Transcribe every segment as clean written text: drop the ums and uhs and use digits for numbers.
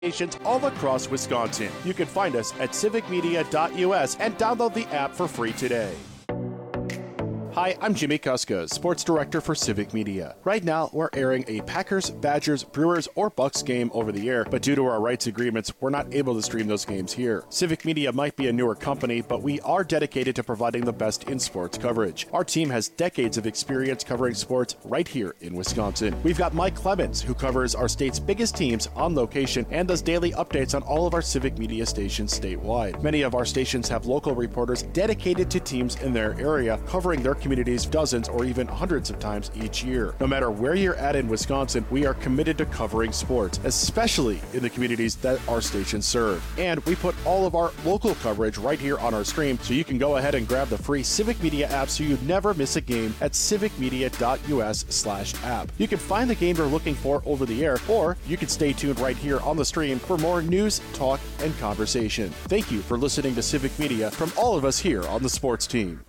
stations all across Wisconsin. You can find us at civicmedia.us and download the app for free today. Hi, I'm Jimmy Kuska, Sports Director for Civic Media. Right now, we're airing a Packers, Badgers, Brewers, or Bucks game over the air, but due to our rights agreements, we're not able to stream those games here. Civic Media might be a newer company, but we are dedicated to providing the best in sports coverage. Our team has decades of experience covering sports right here in Wisconsin. We've got Mike Clemens, who covers our state's biggest teams on location and does daily updates on all of our Civic Media stations statewide. Many of our stations have local reporters dedicated to teams in their area, covering their communities dozens or even hundreds of times each year. No matter where you're at in Wisconsin, we are committed to covering sports, especially in the communities that our stations serve. And we put all of our local coverage right here on our screen, so you can go ahead and grab the free Civic Media app so you never miss a game at civicmedia.us/app. You can find the game you're looking for over the air, or you can stay tuned right here on the stream for more news, talk, and conversation. Thank you for listening to Civic Media from all of us here on the sports team.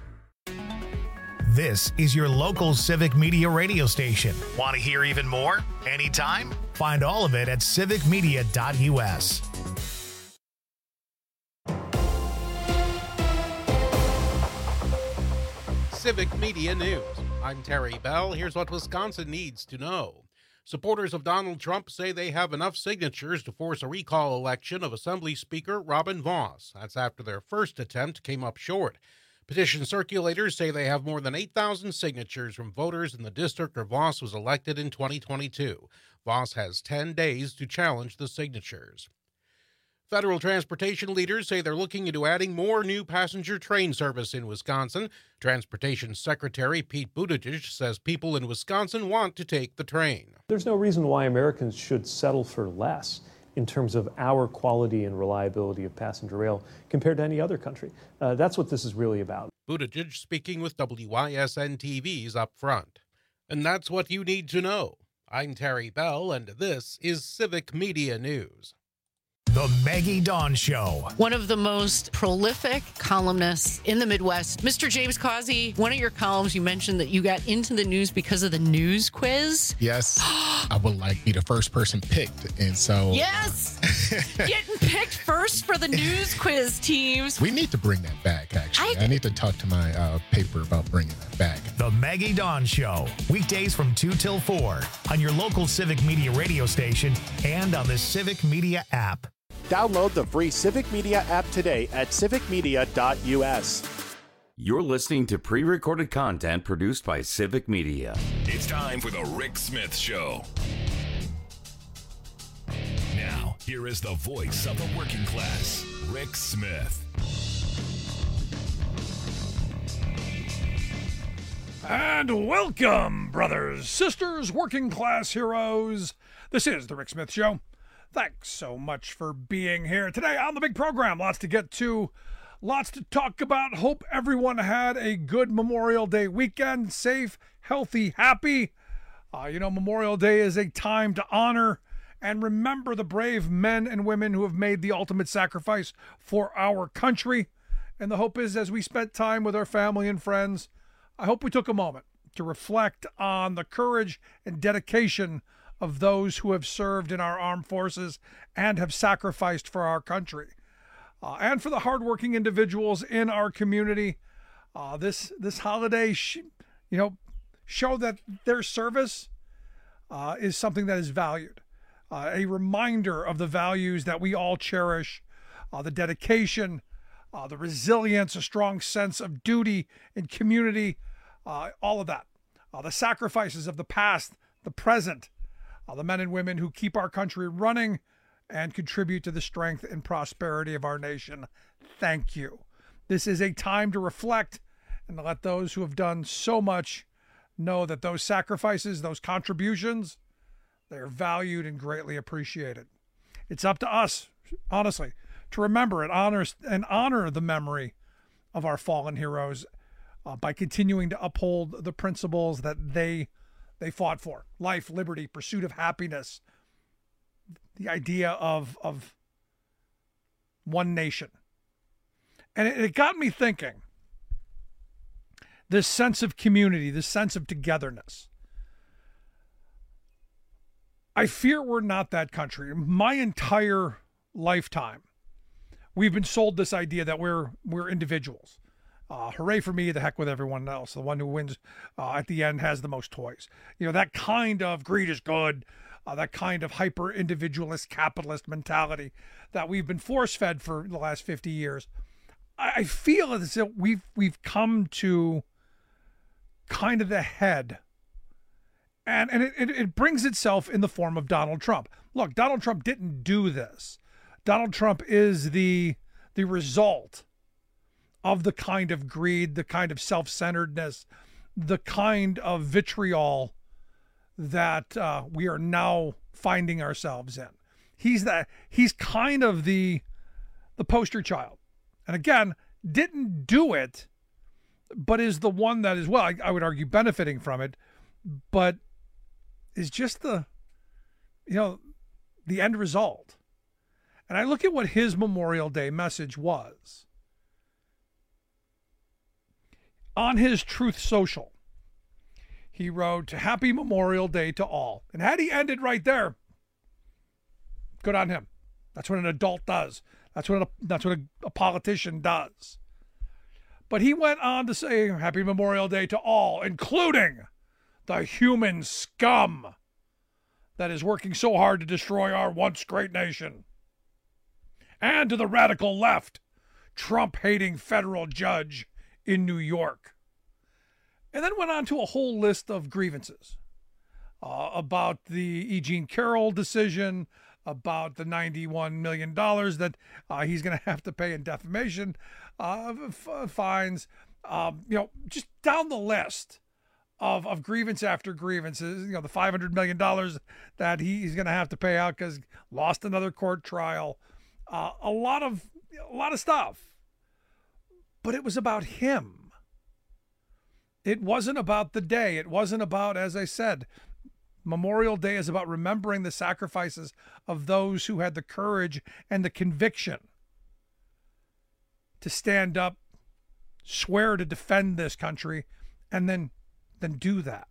This is your local Civic Media radio station. Want to hear even more? Anytime? Find all of it at civicmedia.us. Civic Media News. I'm Terry Bell. Here's what Wisconsin needs to know. Supporters of Donald Trump say they have enough signatures to force a recall election of Assembly Speaker Robin Vos. That's after their first attempt came up short. Petition circulators say they have more than 8,000 signatures from voters in the district where Vos was elected in 2022. Vos has 10 days to challenge the signatures. Federal transportation leaders say they're looking into adding more new passenger train service in Wisconsin. Transportation Secretary Pete Buttigieg says people in Wisconsin want to take the train. There's no reason why Americans should settle for less in terms of our quality and reliability of passenger rail compared to any other country. That's what this is really about. Buttigieg speaking with WYSN TV's Up Front. And that's what you need to know. I'm Terry Bell, and this is Civic Media News. The Maggie Dawn Show. One of the most prolific columnists in the Midwest, Mr. James Causey. One of your columns, you mentioned that you got into the news because of the news quiz. Yes, I would like to be the first person picked, and so... Yes! Getting picked first for the news quiz teams. We need to bring that back, actually. I need to talk to my paper about bringing that back. The Maggie Dawn Show. Weekdays from 2 till 4 on your local Civic Media radio station and on the Civic Media app. Download the free Civic Media app today at civicmedia.us. You're listening to pre-recorded content produced by Civic Media. It's time for the Rick Smith Show. Now, here is the voice of the working class, Rick Smith. And welcome, brothers, sisters, working class heroes. This is the Rick Smith Show. Thanks so much for being here today on the big program. Lots to get to, lots to talk about. Hope everyone had a good Memorial Day weekend. Safe, healthy, happy. Memorial Day is a time to honor and remember the brave men and women who have made the ultimate sacrifice for our country. And the hope is, as we spent time with our family and friends, I hope we took a moment to reflect on the courage and dedication of those who have served in our armed forces and have sacrificed for our country. And for the hardworking individuals in our community, this holiday, show that their service is something that is valued. A reminder of the values that we all cherish, the dedication, the resilience, a strong sense of duty and community, all of that. The sacrifices of the past, the present, the men and women who keep our country running and contribute to the strength and prosperity of our nation. Thank you. This is a time to reflect and to let those who have done so much know that those sacrifices, those contributions, they are valued and greatly appreciated. It's up to us, honestly, to remember and honor the memory of our fallen heroes by continuing to uphold the principles that they fought for: life, liberty, pursuit of happiness, the idea of one nation. And it got me thinking, this sense of community, this sense of togetherness. I fear we're not that country. My entire lifetime, we've been sold this idea that we're individuals. Hooray for me, the heck with everyone else. The one who wins at the end has the most toys. That kind of greed is good, that kind of hyper-individualist capitalist mentality that we've been force-fed for the last 50 years. I feel as if we've come to kind of the head. And it brings itself in the form of Donald Trump. Look, Donald Trump didn't do this. Donald Trump is the result of the kind of greed, the kind of self-centeredness, the kind of vitriol that we are now finding ourselves in. He's kind of the poster child. And again, didn't do it, but is the one that is, well, I would argue, benefiting from it, but is just the end result. And I look at what his Memorial Day message was. On his Truth Social, he wrote, "Happy Memorial Day to all." And had he ended right there, good on him. That's what an adult does. That's what a politician does. But he went on to say, "Happy Memorial Day to all, including the human scum that is working so hard to destroy our once great nation. And to the radical left, Trump-hating federal judge in New York." And then went on to a whole list of grievances about the E. Jean Carroll decision, about the $91 million that he's going to have to pay in defamation fines, just down the list of grievance after grievances, the $500 million that he's going to have to pay out because lost another court trial, a lot of stuff. But it was about him. It wasn't about the day. It wasn't about, as I said, Memorial Day is about remembering the sacrifices of those who had the courage and the conviction to stand up, swear to defend this country, and then do that.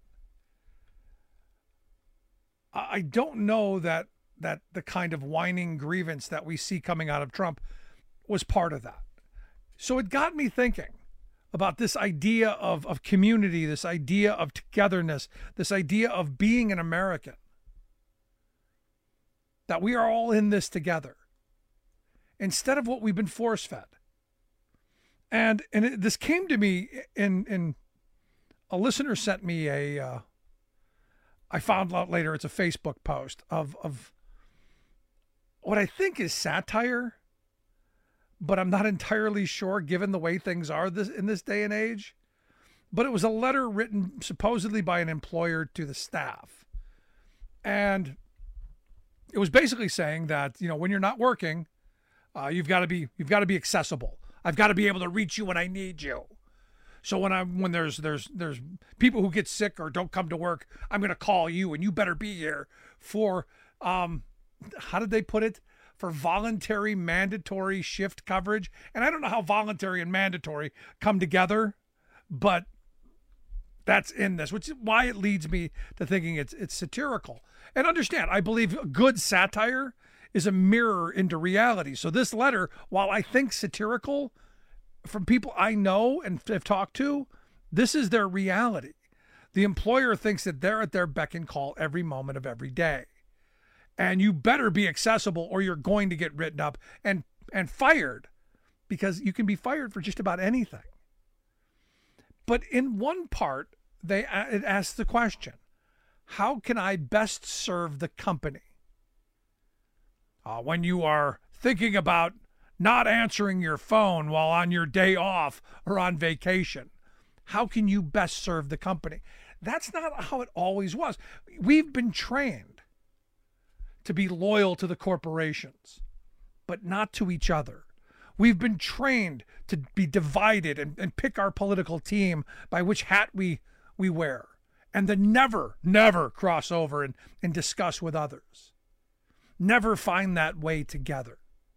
I don't know that the kind of whining grievance that we see coming out of Trump was part of that. So it got me thinking about this idea of community, this idea of togetherness, this idea of being an American, that we are all in this together instead of what we've been force-fed. And this came to me in a listener sent me I found out later it's a Facebook post of what I think is satire, but I'm not entirely sure given the way things are in this day and age. But it was a letter written supposedly by an employer to the staff. And it was basically saying that, when you're not working, you've got to be accessible. I've got to be able to reach you when I need you. So when there's people who get sick or don't come to work, I'm going to call you and you better be here for how did they put it? For voluntary mandatory shift coverage. And I don't know how voluntary and mandatory come together, but that's in this, which is why it leads me to thinking it's satirical. And understand, I believe good satire is a mirror into reality. So this letter, while I think satirical, from people I know and have talked to, this is their reality. The employer thinks that they're at their beck and call every moment of every day. And you better be accessible or you're going to get written up and fired, because you can be fired for just about anything. But in one part, it asks the question, how can I best serve the company? When you are thinking about not answering your phone while on your day off or on vacation, how can you best serve the company? That's not how it always was. We've been trained to be loyal to the corporations, but not to each other. We've been trained to be divided and pick our political team by which hat we wear, and then never cross over and discuss with others. Never find that way together.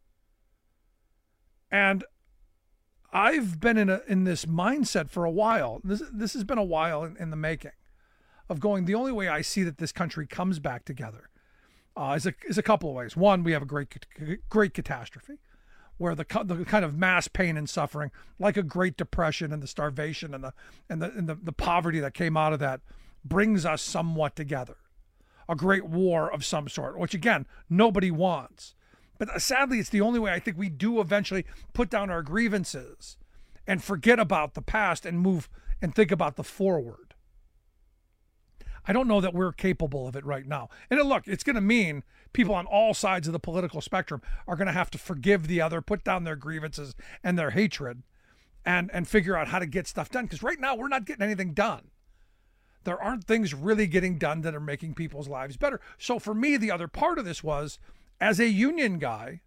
And I've been in this mindset for a while. This has been a while in the making, of going, the only way I see that this country comes back together is a couple of ways. One, we have a great catastrophe, where the kind of mass pain and suffering, like a Great Depression and the starvation and the poverty that came out of that, brings us somewhat together. A great war of some sort, which again nobody wants. But sadly, it's the only way I think we do eventually put down our grievances and forget about the past and move and think about the forward. I don't know that we're capable of it right now. And look, it's going to mean people on all sides of the political spectrum are going to have to forgive the other, put down their grievances and their hatred, and figure out how to get stuff done. Because right now, we're not getting anything done. There aren't things really getting done that are making people's lives better. So for me, the other part of this was, as a union guy,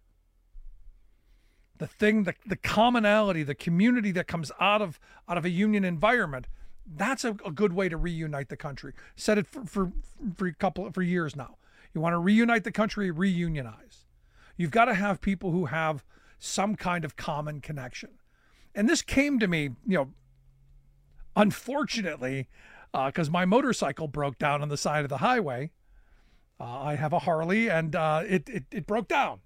the commonality, the community that comes out of a union environment, that's a good way to reunite the country. Said it for years now. You want to reunite the country, reunionize. You've got to have people who have some kind of common connection. And this came to me, unfortunately, because my motorcycle broke down on the side of the highway. I have a Harley, and it broke down.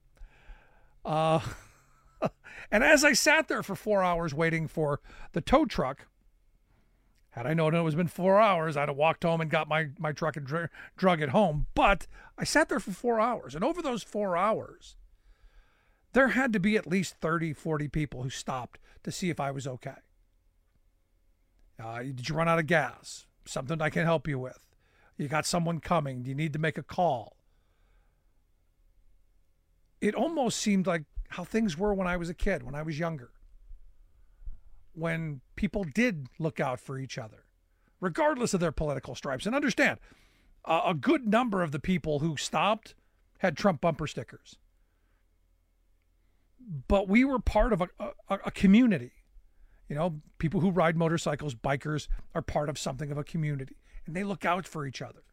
And as I sat there for 4 hours waiting for the tow truck, had I known it was been 4 hours, I'd have walked home and got my truck and drug it home. But I sat there for 4 hours. And over those 4 hours, there had to be at least 30, 40 people who stopped to see if I was okay. Did you run out of gas? Something I can help you with. You got someone coming. Do you need to make a call? It almost seemed like how things were when I was a kid, when I was younger. When people did look out for each other, regardless of their political stripes. And understand, a good number of the people who stopped had Trump bumper stickers. But we were part of a community. People who ride motorcycles, bikers, are part of something of a community. And they look out for each other.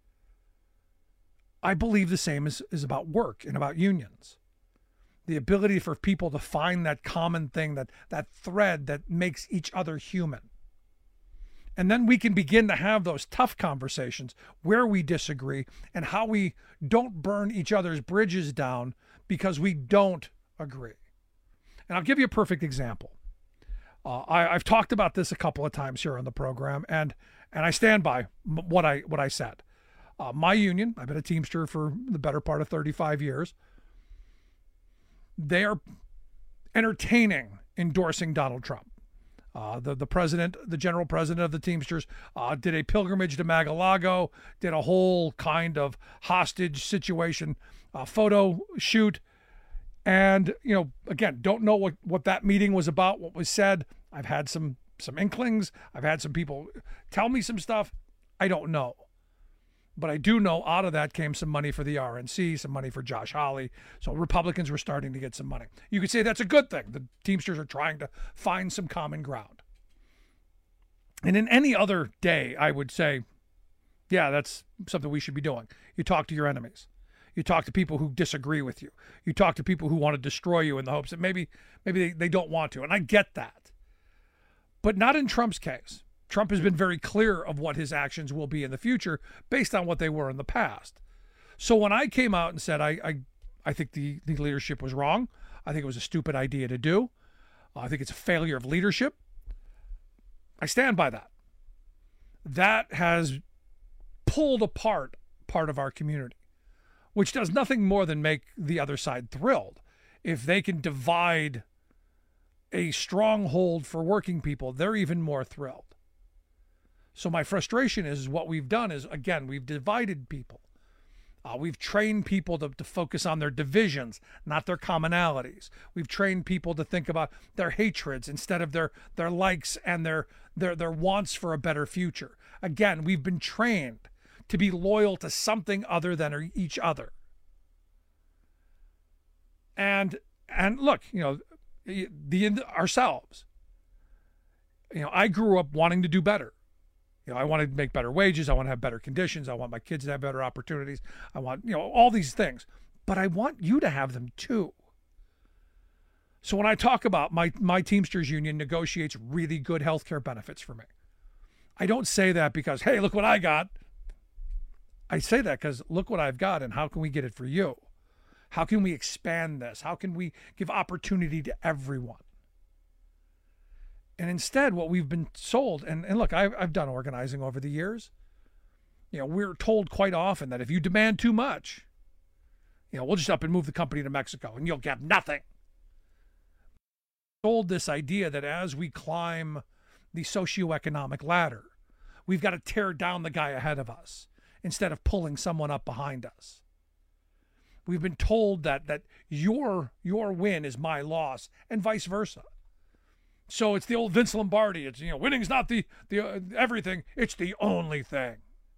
I believe the same is about work and about unions. The ability for people to find that common thing, that thread that makes each other human. And then we can begin to have those tough conversations where we disagree and how we don't burn each other's bridges down because we don't agree. And I'll give you a perfect example. I've talked about this a couple of times here on the program, and I stand by what I said. My union, I've been a Teamster for the better part of 35 years. They are entertaining endorsing Donald Trump. The president, the general president of the Teamsters, did a pilgrimage to Mar-a-Lago, did a whole kind of hostage situation photo shoot. And, again, don't know what that meeting was about, what was said. I've had some inklings. I've had some people tell me some stuff. I don't know. But I do know out of that came some money for the RNC, some money for Josh Hawley. So Republicans were starting to get some money. You could say that's a good thing. The Teamsters are trying to find some common ground. And in any other day, I would say, yeah, that's something we should be doing. You talk to your enemies. You talk to people who disagree with you. You talk to people who want to destroy you in the hopes that maybe they don't want to. And I get that. But not in Trump's case. Trump has been very clear of what his actions will be in the future based on what they were in the past. So when I came out and said I think the leadership was wrong, I think it was a stupid idea to do, I think it's a failure of leadership, I stand by that. That has pulled apart part of our community, which does nothing more than make the other side thrilled. If they can divide a stronghold for working people, they're even more thrilled. So my frustration is what we've done is, again, we've divided people. We've trained people to focus on their divisions, not their commonalities. We've trained people to think about their hatreds instead of their likes and their wants for a better future. Again, we've been trained to be loyal to something other than each other. And look, ourselves. I grew up wanting to do better. I want to make better wages. I want to have better conditions. I want my kids to have better opportunities. I want, all these things. But I want you to have them too. So when I talk about my Teamsters union negotiates really good health care benefits for me, I don't say that because, hey, look what I got. I say that because look what I've got, and how can we get it for you? How can we expand this? How can we give opportunity to everyone? And instead, what we've been sold, and look, I've done organizing over the years. We're told quite often that if you demand too much, we'll just up and move the company to Mexico and you'll get nothing. Sold this idea that as we climb the socioeconomic ladder, we've got to tear down the guy ahead of us instead of pulling someone up behind us. We've been told that your win is my loss and vice versa. So it's the old Vince Lombardi. It's, winning's not the everything. It's the only thing.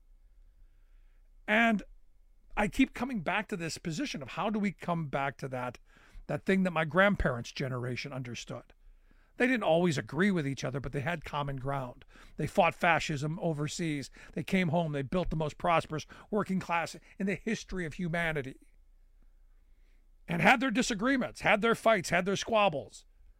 And I keep coming back to this position of how do we come back to that thing that my grandparents' generation understood. They didn't always agree with each other, but they had common ground. They fought fascism overseas. They came home. They built the most prosperous working class in the history of humanity. And had their disagreements, had their fights, had their squabbles.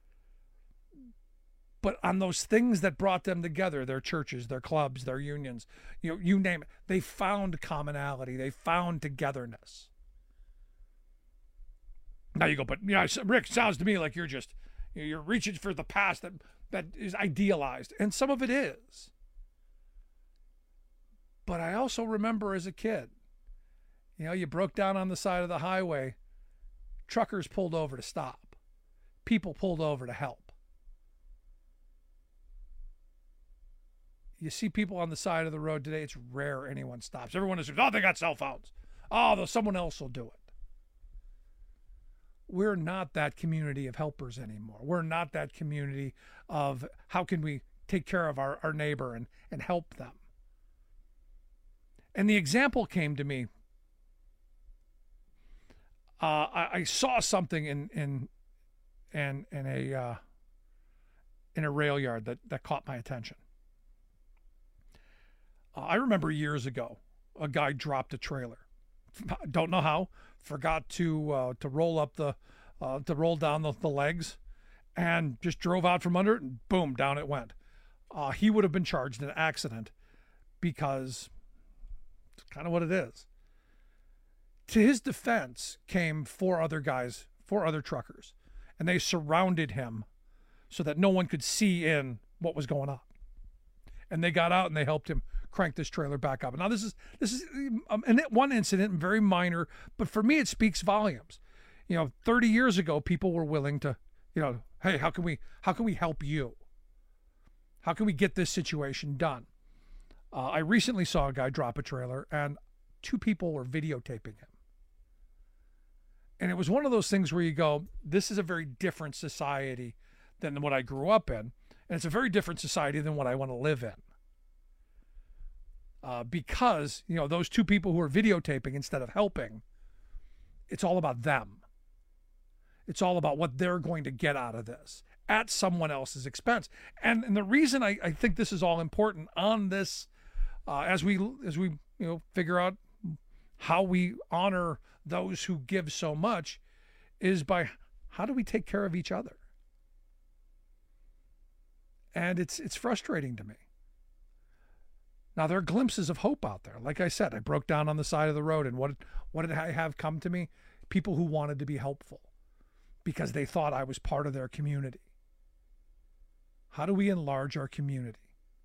But on those things that brought them together, their churches, their clubs, their unions, you name it, they found commonality. They found togetherness. Now you go, but Rick, sounds to me like you're reaching for the past that is idealized. And some of it is. But I also remember as a kid, you broke down on the side of the highway, truckers pulled over to stop. People pulled over to help. You see people on the side of the road today, it's rare anyone stops. Everyone assumes, they got cell phones. Someone else will do it. We're not that community of helpers anymore. We're not that community of how can we take care of our neighbor and help them. And the example came to me. I saw something in a rail yard that caught my attention. I remember years ago, a guy dropped a trailer. Don't know how. Forgot to roll up to roll down the legs, and just drove out from under it, and boom, down it went. He would have been charged in an accident because it's kind of what it is. To his defense came four other truckers, and they surrounded him so that no one could see in what was going on. And they got out and they helped him crank this trailer back up. Now this is one incident, very minor, but for me it speaks volumes. 30 years ago, people were willing to, hey, how can we help you? How can we get this situation done? I recently saw a guy drop a trailer, and two people were videotaping him. And it was one of those things where you go, this is a very different society than what I grew up in, and it's a very different society than what I want to live in. Because, those two people who are videotaping instead of helping, it's all about them. It's all about what they're going to get out of this at someone else's expense. And the reason I think this is all important on this, as we figure out how we honor those who give so much, is by how do we take care of each other? And it's frustrating to me. Now, there are glimpses of hope out there. Like I said, I broke down on the side of the road, and what did I have come to me? People who wanted to be helpful because they thought I was part of their community. How do we enlarge our community?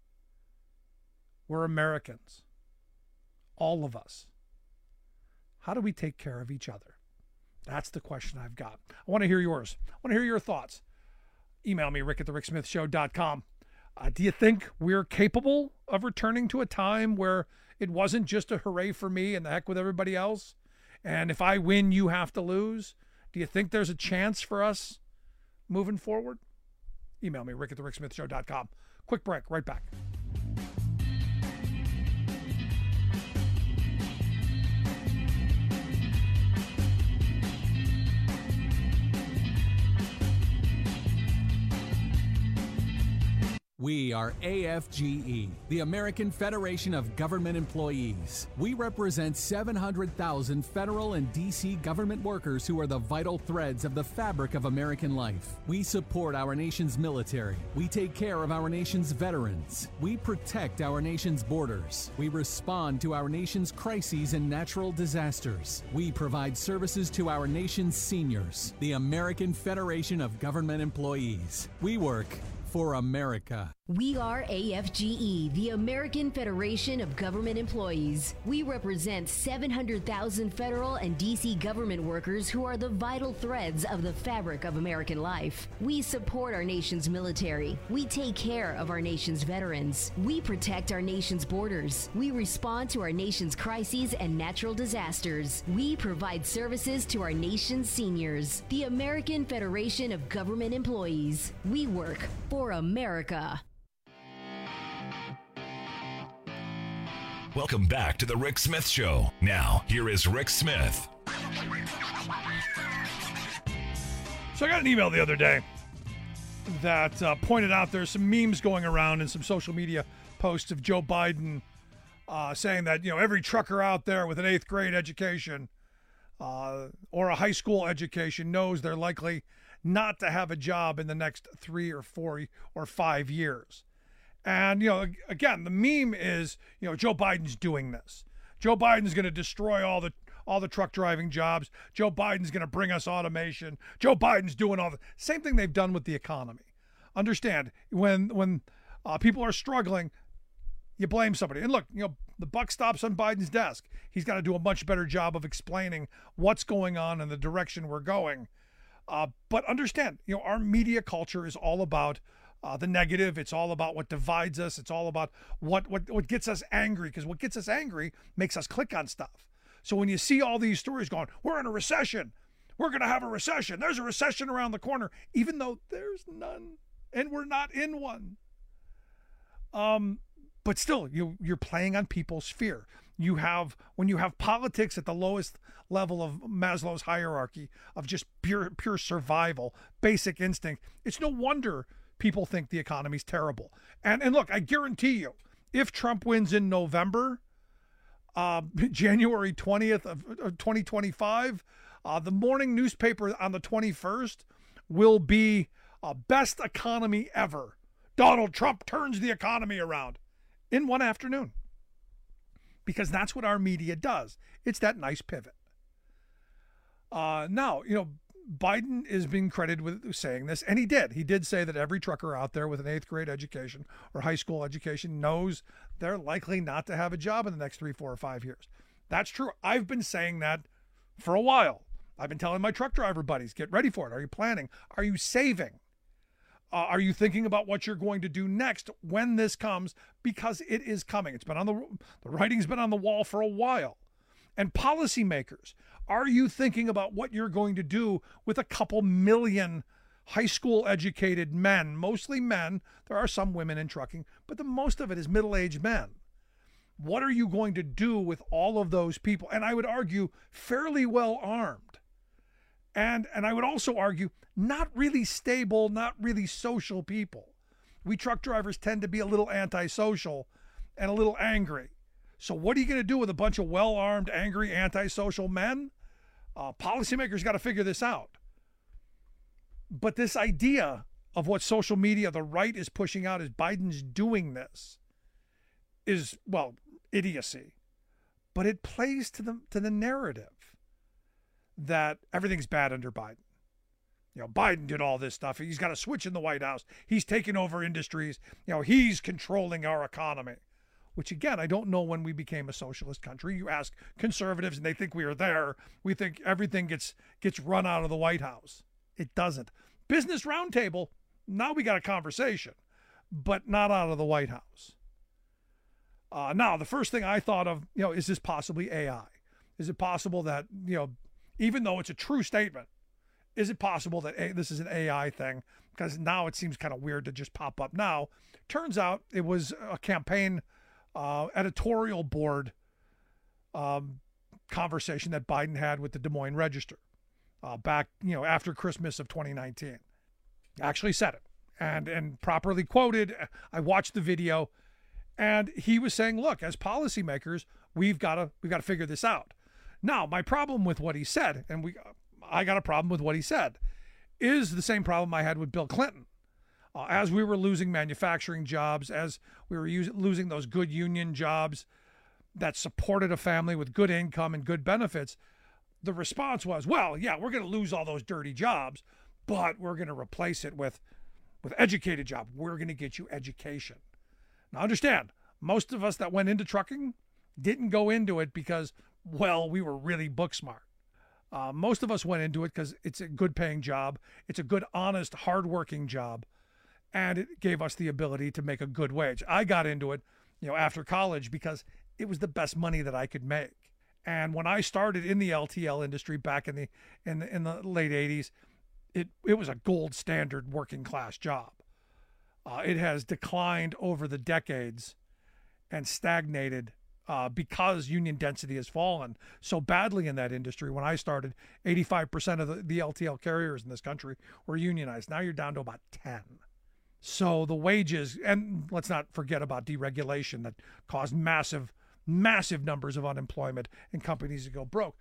We're Americans, all of us. How do we take care of each other? That's the question I've got. I want to hear yours. I want to hear your thoughts. Email me, rick@thericksmithshow.com. Do you think we're capable of returning to a time where it wasn't just a hooray for me and the heck with everybody else? And if I win, you have to lose? Do you think there's a chance for us moving forward? Email me, rick@thericksmithshow.com. Quick break, right back. We are AFGE, the American Federation of Government Employees. We represent 700,000 federal and D.C. government workers who are the vital threads of the fabric of American life. We support our nation's military. We take care of our nation's veterans. We protect our nation's borders. We respond to our nation's crises and natural disasters. We provide services to our nation's seniors. The American Federation of Government Employees. We work for America. We are AFGE, the American Federation of Government Employees. We represent 700,000 federal and D.C. government workers who are the vital threads of the fabric of American life. We support our nation's military. We take care of our nation's veterans. We protect our nation's borders. We respond to our nation's crises and natural disasters. We provide services to our nation's seniors. The American Federation of Government Employees. We work for America. Welcome back to the Rick Smith Show. Now, here is Rick Smith. So I got an email the other day that pointed out there's some memes going around and some social media posts of Joe Biden saying that, every trucker out there with an 8th grade education or a high school education knows they're likely not to have a job in the next 3 or 4 or 5 years. And, again, the meme is, Joe Biden's doing this. Joe Biden's going to destroy all the truck driving jobs. Joe Biden's going to bring us automation. Joe Biden's doing all the same thing they've done with the economy. Understand, when people are struggling, you blame somebody. And look, the buck stops on Biden's desk. He's got to do a much better job of explaining what's going on and the direction we're going. But understand, our media culture is all about the negative. It's all about what divides us. It's all about what gets us angry, because what gets us angry makes us click on stuff. So when you see all these stories going, we're in a recession, we're going to have a recession, there's a recession around the corner, even though there's none and we're not in one. But still, you're playing on people's fear. When you have politics at the lowest level of Maslow's hierarchy of just pure survival, basic instinct, it's no wonder people think the economy's terrible. And look, I guarantee you, if Trump wins in November, January 20th of 2025, the morning newspaper on the 21st will be best economy ever. Donald Trump turns the economy around in one afternoon. Because that's what our media does. It's that nice pivot. Now, Biden is being credited with saying this, and he did. He did say that every trucker out there with an 8th grade education or high school education knows they're likely not to have a job in the next 3, 4, or 5 years. That's true. I've been saying that for a while. I've been telling my truck driver buddies, get ready for it. Are you planning? Are you saving? Are you thinking about what you're going to do next when this comes? Because it is coming. It's been on the writing's been on the wall for a while. And policymakers, are you thinking about what you're going to do with a couple million high school educated men, mostly men? There are some women in trucking, but the most of it is middle-aged men. What are you going to do with all of those people? And I would argue fairly well armed. And I would also argue not really stable, not really social people. We truck drivers tend to be a little antisocial and a little angry. So what are you going to do with a bunch of well-armed, angry, antisocial men? Policymakers got to figure this out. But this idea of what social media, the right, is pushing out as Biden's doing this is, well, idiocy. But it plays to the narrative that everything's bad under Biden. Biden did all this stuff. He's got a switch in the White House. He's taken over industries. He's controlling our economy. Which, again, I don't know when we became a socialist country. You ask conservatives and they think we are there. We think everything gets run out of the White House. It doesn't. Business Roundtable, now we got a conversation, but not out of the White House. Now, the first thing I thought of, is this possibly AI? Is it possible that, even though it's a true statement, is it possible that this is an AI thing? Because now it seems kind of weird to just pop up now. Turns out it was a campaign editorial board conversation that Biden had with the Des Moines Register back, after Christmas of 2019. Actually said it. and properly quoted. I watched the video, and he was saying, look, as policymakers, we've got to figure this out. Now, my problem with what he said, and I got a problem with what he said, is the same problem I had with Bill Clinton. As we were losing manufacturing jobs, as we were losing those good union jobs that supported a family with good income and good benefits, the response was, well, yeah, we're going to lose all those dirty jobs, but we're going to replace it with educated jobs. We're going to get you education. Now, understand, most of us that went into trucking didn't go into it because, well, we were really book smart. Most of us went into it because it's a good paying job. It's a good, honest, hardworking job. And it gave us the ability to make a good wage. I got into it, after college because it was the best money that I could make. And when I started in the LTL industry back in the late 80s, it was a gold standard working class job. It has declined over the decades and stagnated because union density has fallen so badly in that industry. When I started, 85% of the LTL carriers in this country were unionized. Now you're down to about 10. So the wages, and let's not forget about deregulation that caused massive numbers of unemployment and companies to go broke.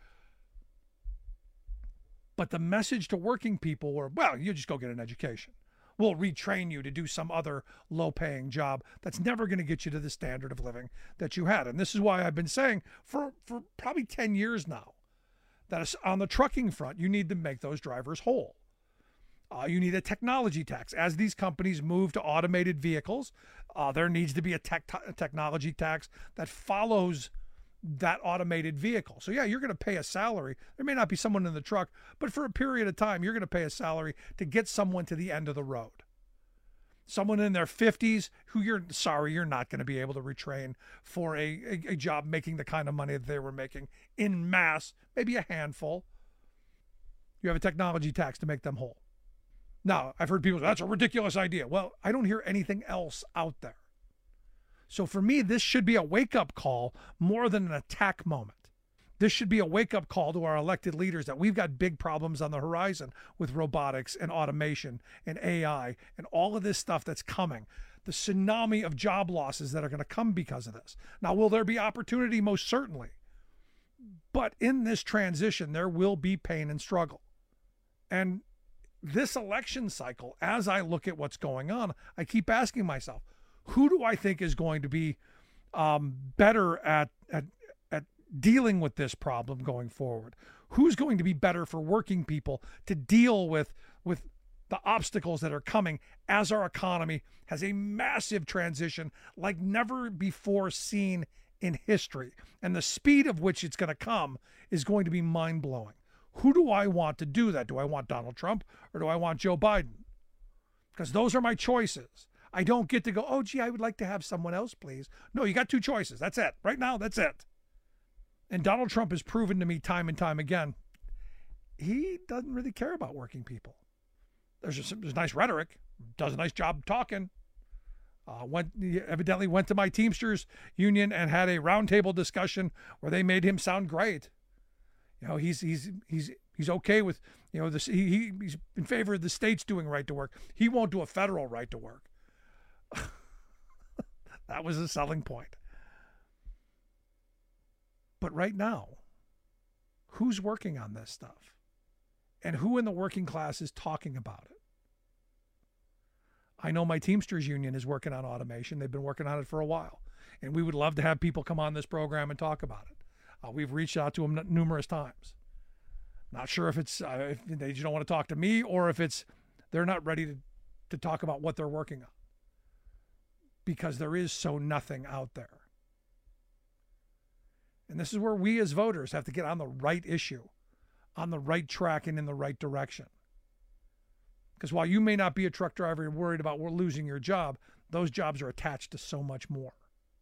But the message to working people were, well, you just go get an education. We'll retrain you to do some other low-paying job that's never going to get you to the standard of living that you had. And this is why I've been saying for probably 10 years now that on the trucking front, you need to make those drivers whole. You need a technology tax. As these companies move to automated vehicles, there needs to be a technology tax that follows that automated vehicle. So yeah, you're going to pay a salary. There may not be someone in the truck, but for a period of time, you're going to pay a salary to get someone to the end of the road. Someone in their 50s who you're not going to be able to retrain for a job making the kind of money that they were making in mass, maybe a handful. You have a technology tax to make them whole. Now, I've heard people say, that's a ridiculous idea. Well, I don't hear anything else out there. So for me, this should be a wake-up call more than an attack moment. This should be a wake-up call to our elected leaders that we've got big problems on the horizon with robotics and automation and AI and all of this stuff that's coming. The tsunami of job losses that are going to come because of this. Now, will there be opportunity? Most certainly. But in this transition, there will be pain and struggle. And this election cycle, as I look at what's going on, I keep asking myself, who do I think is going to be better at dealing with this problem going forward? Who's going to be better for working people to deal with the obstacles that are coming as our economy has a massive transition like never before seen in history? And the speed of which it's going to come is going to be mind-blowing. Who do I want to do that? Do I want Donald Trump or do I want Joe Biden? Because those are my choices. I don't get to go, oh, gee, I would like to have someone else, please. No, you got two choices. That's it. Right now, that's it. And Donald Trump has proven to me time and time again, he doesn't really care about working people. There's nice rhetoric, does a nice job talking. Evidently went to my Teamsters union and had a roundtable discussion where they made him sound great. He's okay with, this. He's in favor of the states doing right to work. He won't do a federal right to work. That was a selling point. But right now, who's working on this stuff? And who in the working class is talking about it? I know my Teamsters union is working on automation. They've been working on it for a while. And we would love to have people come on this program and talk about it. We've reached out to them numerous times. Not sure if it's if they just don't want to talk to me or if it's they're not ready to talk about what they're working on. Because there is so nothing out there. And this is where we as voters have to get on the right issue, on the right track and in the right direction. Because while you may not be a truck driver and worried about losing your job, those jobs are attached to so much more.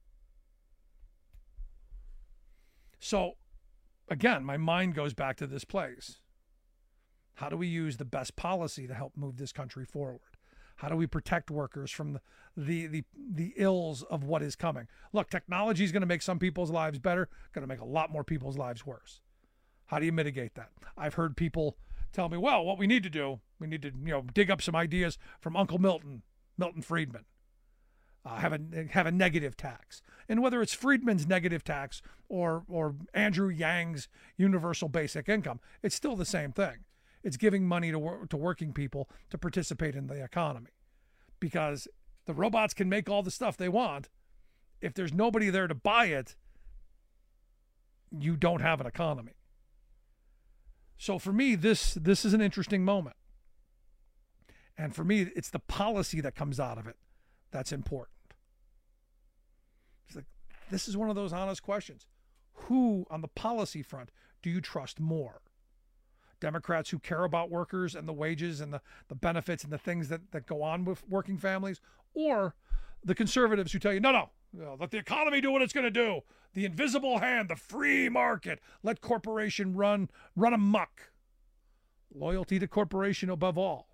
So, again, my mind goes back to this place. How do we use the best policy to help move this country forward? How do we protect workers from the ills of what is coming? Look, technology is going to make some people's lives better, going to make a lot more people's lives worse. How do you mitigate that? I've heard people tell me, well, what we need to do, we need to, dig up some ideas from Uncle Milton Friedman. Have a negative tax. And whether it's Friedman's negative tax or Andrew Yang's universal basic income, it's still the same thing. It's giving money to working people to participate in the economy. Because the robots can make all the stuff they want. If there's nobody there to buy it, you don't have an economy. So for me, this is an interesting moment. And for me, it's the policy that comes out of it that's important. It's like, this is one of those honest questions. Who on the policy front do you trust more? Democrats who care about workers and the wages and the benefits and the things that go on with working families, or the conservatives who tell you, no, let the economy do what it's going to do. The invisible hand, the free market, let corporation run amok. Loyalty to corporation above all.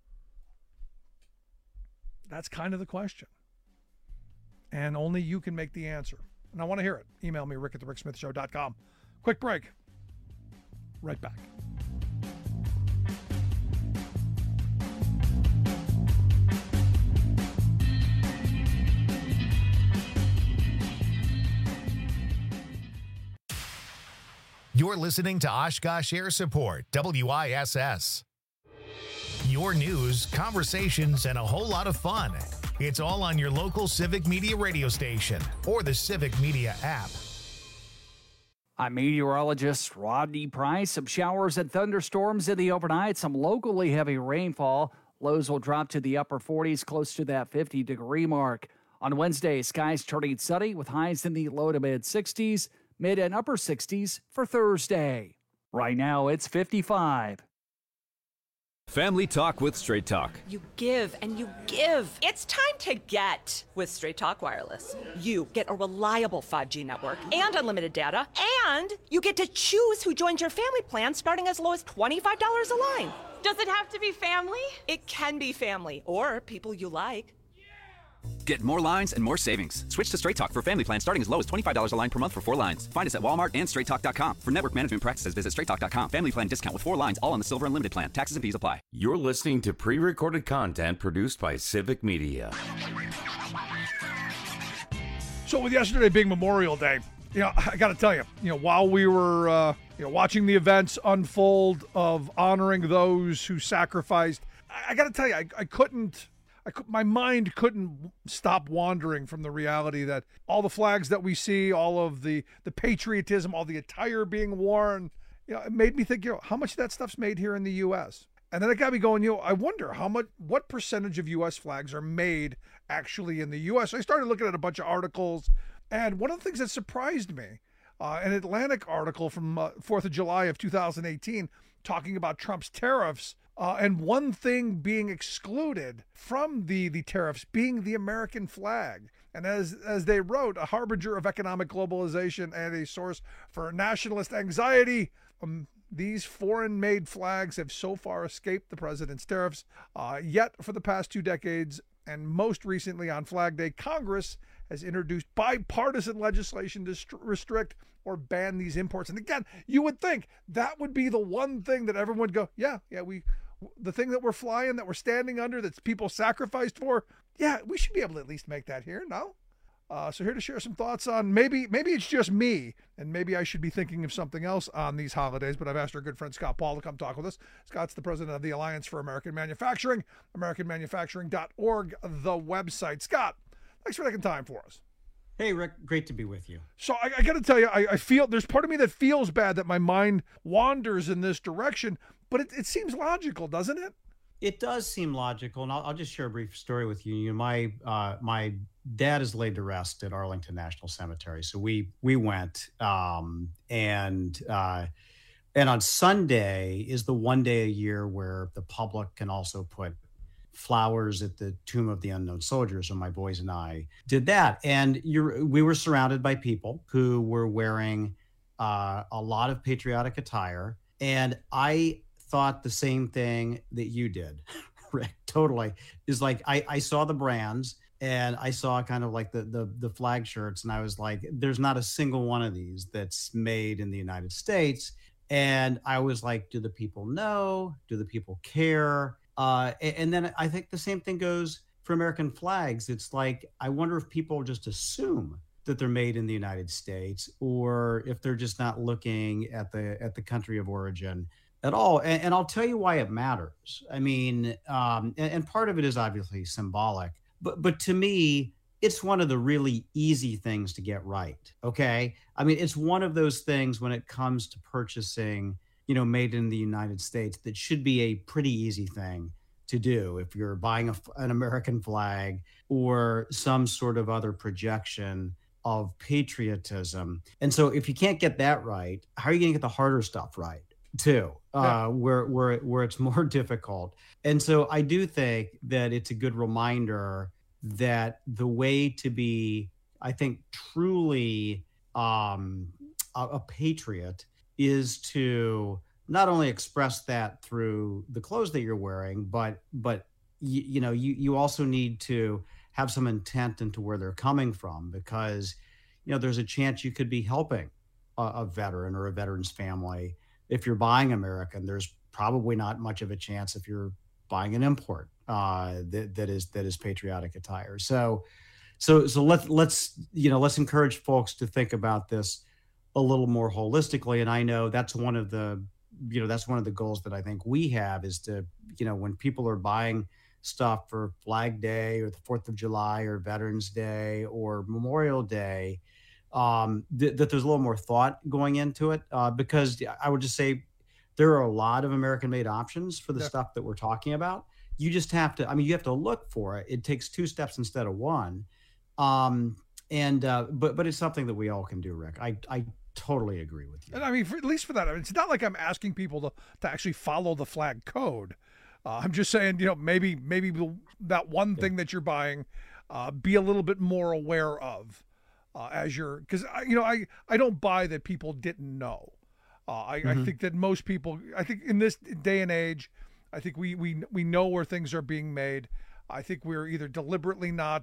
That's kind of the question. And only you can make the answer. And I want to hear it. Email me, rick@thericksmithshow.com. Quick break. Right back. You're listening to Oshkosh Air Support, WISS. Your news, conversations, and a whole lot of fun. It's all on your local Civic Media radio station or the Civic Media app. I'm meteorologist Rodney Price. Some showers and thunderstorms in the overnight, some locally heavy rainfall. Lows will drop to the upper 40s, close to that 50-degree mark. On Wednesday, skies turning sunny with highs in the low to mid 60s. Mid and upper 60s for Thursday. Right now, it's 55. Family Talk with Straight Talk. You give and you give. It's time to get with Straight Talk Wireless. You get a reliable 5G network and unlimited data, and you get to choose who joins your family plan starting as low as $25 a line. Does it have to be family? It can be family or people you like. Get more lines and more savings. Switch to Straight Talk for family plan starting as low as $25 a line per month for 4 lines. Find us at Walmart and StraightTalk.com. For network management practices, visit StraightTalk.com. Family plan discount with 4 lines, all on the Silver Unlimited plan. Taxes and fees apply. You're listening to pre-recorded content produced by Civic Media. So with yesterday being Memorial Day, I got to tell you, while we were watching the events unfold of honoring those who sacrificed, I got to tell you, my mind couldn't stop wandering from the reality that all the flags that we see, all of the patriotism, all the attire being worn, it made me think, how much of that stuff's made here in the U.S. And then it got me going, I wonder what percentage of U.S. flags are made actually in the U.S. So I started looking at a bunch of articles, and one of the things that surprised me, an Atlantic article from 4th of July of 2018 talking about Trump's tariffs, and one thing being excluded from the tariffs being the American flag. And as they wrote, a harbinger of economic globalization and a source for nationalist anxiety, these foreign-made flags have so far escaped the president's tariffs. Yet for the past 2 decades, and most recently on Flag Day, Congress has introduced bipartisan legislation to restrict or ban these imports. And again, you would think that would be the one thing that everyone would go, the thing that we're flying, that we're standing under, that people sacrificed for, we should be able to at least make that here, no? So here to share some thoughts on maybe it's just me, and maybe I should be thinking of something else on these holidays, but I've asked our good friend Scott Paul to come talk with us. Scott's the president of the Alliance for American Manufacturing, AmericanManufacturing.org, the website. Scott, thanks for taking time for us. Hey, Rick, great to be with you. So I got to tell you, I feel there's part of me that feels bad that my mind wanders in this direction, but it seems logical, doesn't it? It does seem logical, and I'll just share a brief story with you. My dad is laid to rest at Arlington National Cemetery, so we went, and on Sunday is the one day a year where the public can also put flowers at the Tomb of the Unknown Soldiers. So my boys and I did that, and we were surrounded by people who were wearing a lot of patriotic attire, and I thought the same thing that you did, Rick. Totally. Is like I saw the brands and I saw kind of like the flag shirts, and I was like, there's not a single one of these that's made in the United States. And I was like, do the people know? Do the people care? And then I think the same thing goes for American flags. It's like, I wonder if people just assume that they're made in the United States, or if they're just not looking at the country of origin at all. And I'll tell you why it matters. I mean, and part of it is obviously symbolic, but to me, it's one of the really easy things to get right. Okay. I mean, it's one of those things when it comes to purchasing, made in the United States, that should be a pretty easy thing to do if you're buying an American flag or some sort of other projection of patriotism. And so if you can't get that right, how are you going to get the harder stuff right too, where it's more difficult? And so I do think that it's a good reminder that the way to be, I think, truly a patriot is to not only express that through the clothes that you're wearing, but you also need to have some intent into where they're coming from, because there's a chance you could be helping a veteran or a veteran's family. If you're buying American, there's probably not much of a chance if you're buying an import that is patriotic attire. So let's encourage folks to think about this a little more holistically. And I know that's one of the goals that I think we have, is to, when people are buying stuff for Flag Day or the 4th of July or Veterans Day or Memorial Day, that there's a little more thought going into it, because I would just say there are a lot of American-made options for the stuff that we're talking about. You just have to, you have to look for it. It takes 2 steps instead of 1. But it's something that we all can do, Rick. I totally agree with you. And at least for that, it's not like I'm asking people to actually follow the flag code. I'm just saying, maybe that one thing that you're buying, be a little bit more aware of because I don't buy that people didn't know. I think that most people, in this day and age, I think we know where things are being made. I think we're either deliberately not,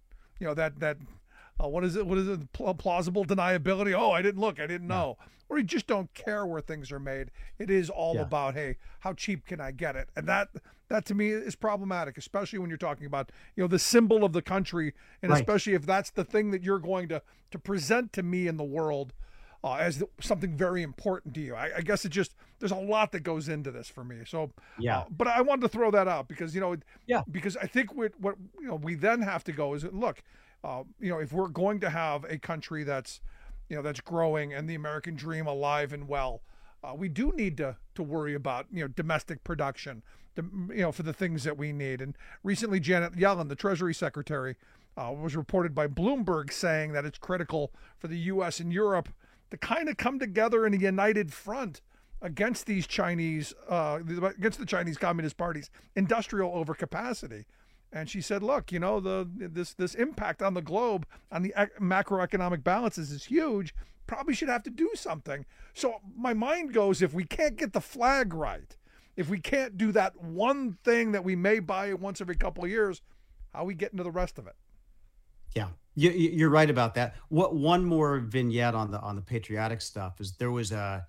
what is it? Plausible deniability. Oh, I didn't look. I didn't know. Or you just don't care where things are made. It is all about, hey, how cheap can I get it? And that to me is problematic, especially when you're talking about, the symbol of the country, and especially if that's the thing that you're going to present to me in the world as something very important to you. I guess there's a lot that goes into this for me. So, but I wanted to throw that out because, because I think what we then have to go is, look, if we're going to have a country that's growing and the American dream alive and well, we do need to worry about, domestic production, for the things that we need. And recently, Janet Yellen, the Treasury Secretary, was reported by Bloomberg saying that it's critical for the U.S. and Europe to kind of come together in a united front against these against the Chinese Communist Party's industrial overcapacity. And she said, look, this impact on the globe, on the macroeconomic balances is huge. Probably should have to do something. So my mind goes, if we can't get the flag right, if we can't do that one thing that we may buy once every couple of years, how are we getting to the rest of it? Yeah, you're right about that. One more vignette on the patriotic stuff is there was a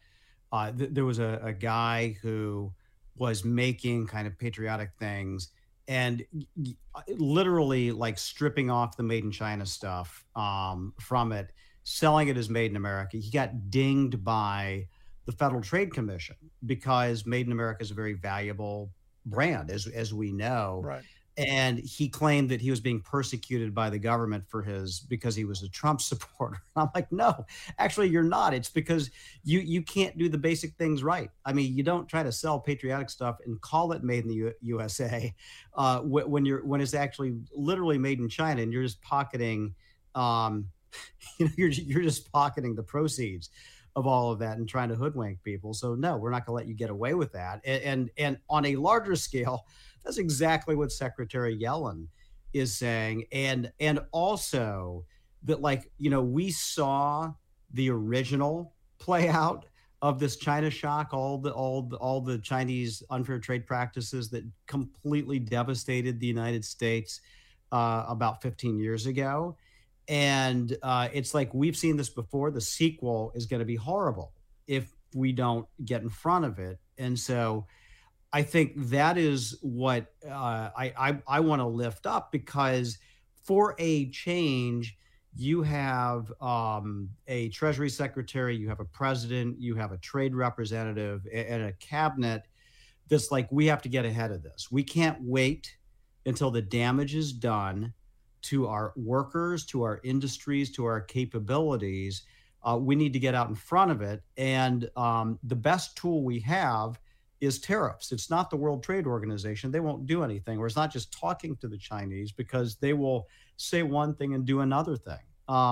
guy who was making kind of patriotic things and literally like stripping off the made in China stuff from it, selling it as made in America. He got dinged by the Federal Trade Commission because made in America is a very valuable brand, as we know. Right. And he claimed that he was being persecuted by the government because he was a Trump supporter. I'm like, no, actually, you're not. It's because you can't do the basic things right. I mean, you don't try to sell patriotic stuff and call it made in the USA when it's actually literally made in China, and you're just pocketing, you're just pocketing the proceeds of all of that and trying to hoodwink people. So no, we're not going to let you get away with that. And on a larger scale, that's exactly what Secretary Yellen is saying. And also that, we saw the original play out of this China shock, all the Chinese unfair trade practices that completely devastated the United States about 15 years ago. And it's like, we've seen this before. The sequel is going to be horrible if we don't get in front of it. And so I think that is what I want to lift up, because for a change, you have a Treasury Secretary, you have a president, you have a trade representative, and a cabinet that's like, we have to get ahead of this. We can't wait until the damage is done to our workers, to our industries, to our capabilities. We need to get out in front of it. And the best tool we have is tariffs. It's not the World Trade Organization. They won't do anything. Or it's not just talking to the Chinese, because they will say one thing and do another thing.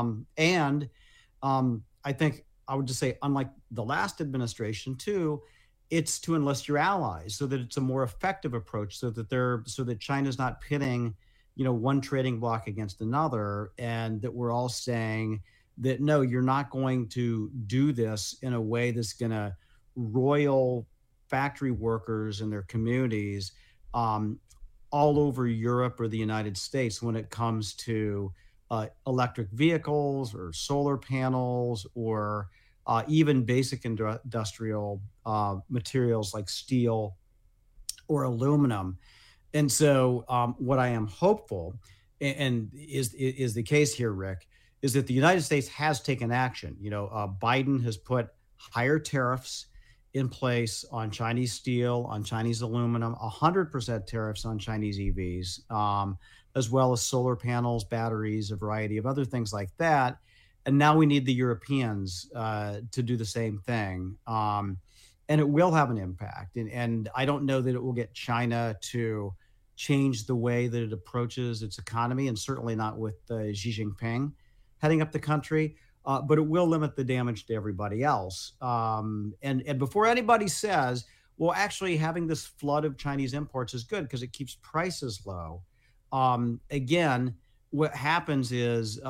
I think I would just say, unlike the last administration too, it's to enlist your allies so that it's a more effective approach, so that China's not pitting, one trading bloc against another, and that we're all saying that, no, you're not going to do this in a way that's going to roil factory workers and their communities all over Europe or the United States when it comes to electric vehicles or solar panels or even basic industrial materials like steel or aluminum. And so what I am hopeful, and is the case here, Rick, is that the United States has taken action. Biden has put higher tariffs in place on Chinese steel, on Chinese aluminum, 100% tariffs on Chinese EVs, as well as solar panels, batteries, a variety of other things like that. And now we need the Europeans to do the same thing. And it will have an impact. And I don't know that it will get China to change the way that it approaches its economy, and certainly not with Xi Jinping heading up the country. But it will limit the damage to everybody else. And before anybody says, well, actually having this flood of Chinese imports is good because it keeps prices low. Again, what happens is,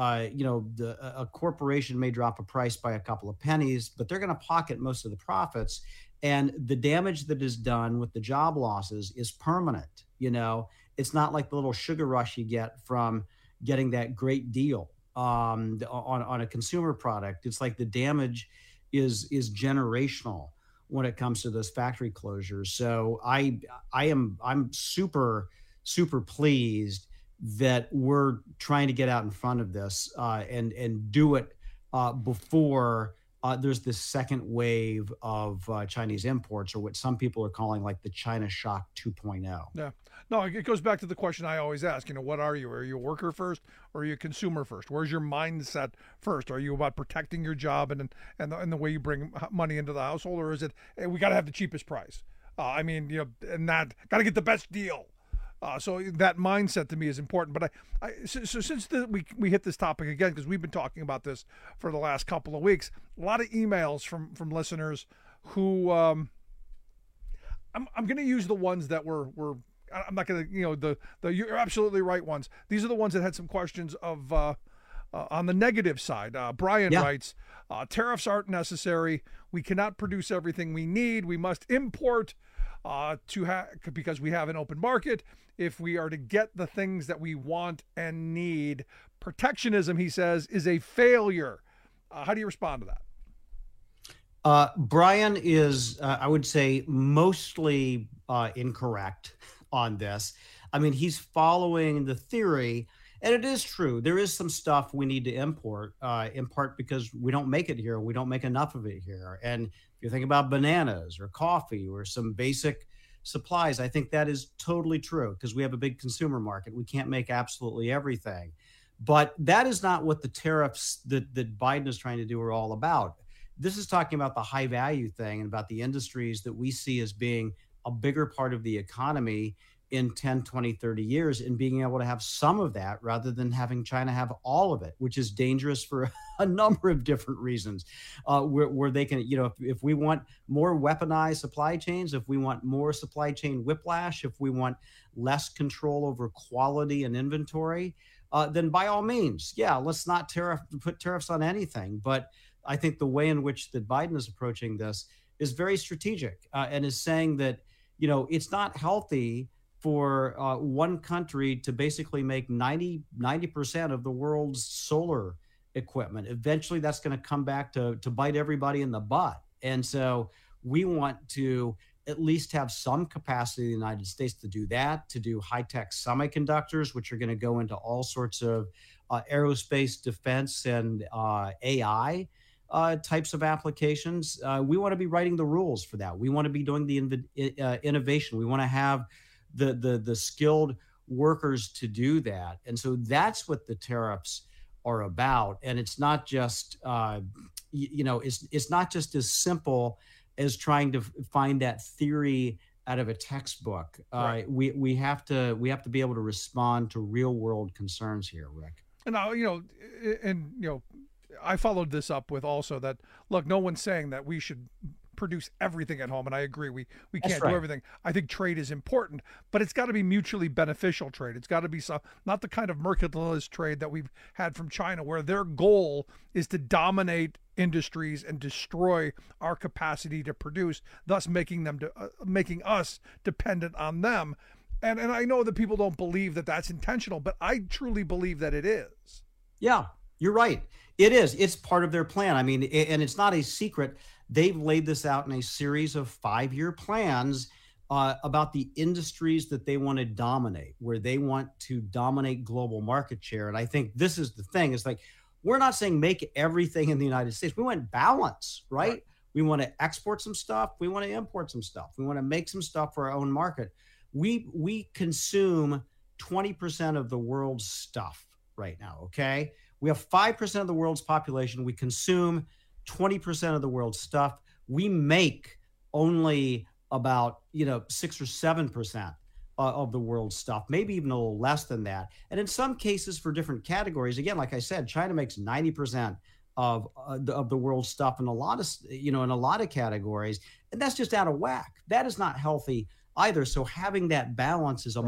a corporation may drop a price by a couple of pennies, but they're going to pocket most of the profits. And the damage that is done with the job losses is permanent. It's not like the little sugar rush you get from getting that great deal on a consumer product. It's like the damage is generational when it comes to those factory closures. So I'm super, super pleased that we're trying to get out in front of this and do it before there's this second wave of Chinese imports, or what some people are calling like the China Shock 2.0. Yeah. No, it goes back to the question I always ask, what are you? Are you a worker first, or are you a consumer first? Where's your mindset first? Are you about protecting your job and the way you bring money into the household, or is it, hey, we got to have the cheapest price? And that got to get the best deal. So that mindset to me is important. But so since we hit this topic again, because we've been talking about this for the last couple of weeks, a lot of emails from listeners who I'm going to use the ones that were I'm not going to the you're absolutely right ones. These are the ones that had some questions of on the negative side. Brian writes, tariffs aren't necessary. We cannot produce everything we need. We must import because we have an open market. If we are to get the things that we want and need, protectionism, he says, is a failure. How do you respond to that? Brian is, I would say, mostly incorrect on this. I mean, he's following the theory, and it is true. There is some stuff we need to import, in part because we don't make it here. We don't make enough of it here. And if you think about bananas or coffee or some basic supplies, I think that is totally true because we have a big consumer market. We can't make absolutely everything. But that is not what the tariffs that Biden is trying to do are all about. This is talking about the high value thing and about the industries that we see as being a bigger part of the economy in 10, 20, 30 years, and being able to have some of that rather than having China have all of it, which is dangerous for a number of different reasons, where they can, if we want more weaponized supply chains, if we want more supply chain whiplash, if we want less control over quality and inventory, then by all means, let's not put tariffs on anything. But I think the way in which that Biden is approaching this is very strategic and is saying that, it's not healthy for one country to basically make 90% of the world's solar equipment. Eventually, that's going to come back to bite everybody in the butt. And so we want to at least have some capacity in the United States to do that, to do high-tech semiconductors, which are going to go into all sorts of aerospace, defense, and AI types of applications. We want to be writing the rules for that. We want to be doing the innovation. We want to have the skilled workers to do that. And so that's what the tariffs are about. And it's not just, it's not just as simple as trying to find that theory out of a textbook. Right. We have to be able to respond to real world concerns here, Rick. And now, I followed this up with also that, look, no one's saying that we should produce everything at home, and I agree, we can't do everything. I think trade is important, but it's got to be mutually beneficial trade. It's got to be not the kind of mercantilist trade that we've had from China, where their goal is to dominate industries and destroy our capacity to produce, thus making us dependent on them. And I know that people don't believe that that's intentional, but I truly believe that it is. Yeah, you're right. It is. It's part of their plan. I mean, and it's not a secret. They've laid this out in a series of 5-year plans about the industries that they want to dominate, where they want to dominate global market share. And I think this is the thing. It's like, we're not saying make everything in the United States. We want balance, right? We want to export some stuff. We want to import some stuff. We want to make some stuff for our own market. We consume 20% of the world's stuff right now, okay? We have 5% of the world's population. We consume 20% of the world's stuff. We make only about 6 or 7% of the world's stuff, maybe even a little less than that. And in some cases, for different categories, again, like I said, China makes 90% of the world's stuff in a lot of categories, and that's just out of whack. That is not healthy either. So having that balance is